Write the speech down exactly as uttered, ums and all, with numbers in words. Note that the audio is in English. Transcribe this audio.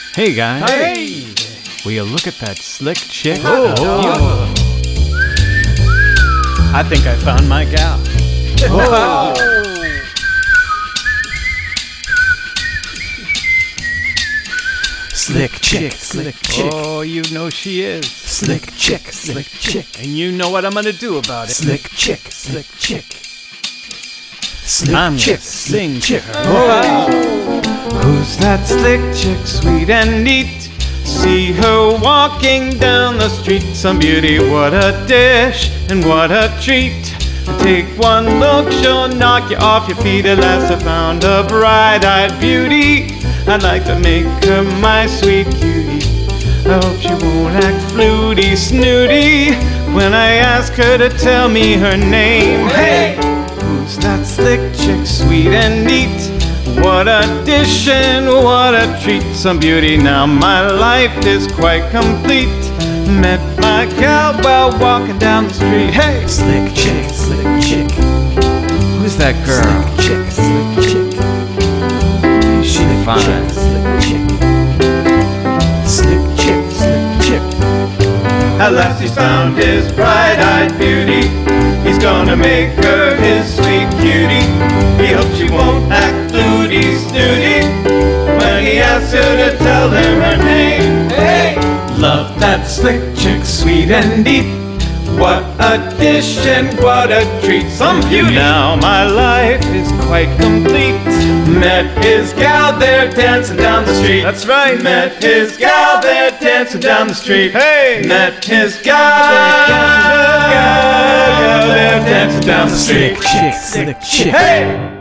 Hey guys. Hey! Will you look at that slick chick? Oh, oh. I think I found my gal. Whoa. Slick chick, slick chick. Oh, you know she is. Slick chick, slick chick. And you know what I'm gonna do about it. Slick chick, slick chick. Slick I'm chick, gonna sing to her. Whoa. Who's that slick chick, sweet and neat? See her walking down the street. Some beauty, what a dish and what a treat. Take one look, she'll knock you off your feet. At last I found a bright-eyed beauty. I'd like to make her my sweet cutie. I hope she won't act fluty, snooty when I ask her to tell me her name. Hey! Who's that slick chick, sweet and neat? What a dish and what a treat. Some beauty, now my life is quite complete. Met my gal while walking down the street. Hey! Slick chick, slick chick. Who's that girl? Slick chick, slick chick. Is she fine? Slick chick. Slick chick, slick chick. At last he's found his bright-eyed beauty. He's gonna make her his sweet cutie. He hopes she won't act fluty, snooty when he asks her to tell him her name. Hey! Love that slick chick, sweet and neat. What a dish and what a treat. Some beauty. Now my life is quite complete. Met his gal there dancing down the street. That's right. Met his gal there dancing down the street. Hey! Met his gal there dancing down the street. Slick chick, slick chick. Hey!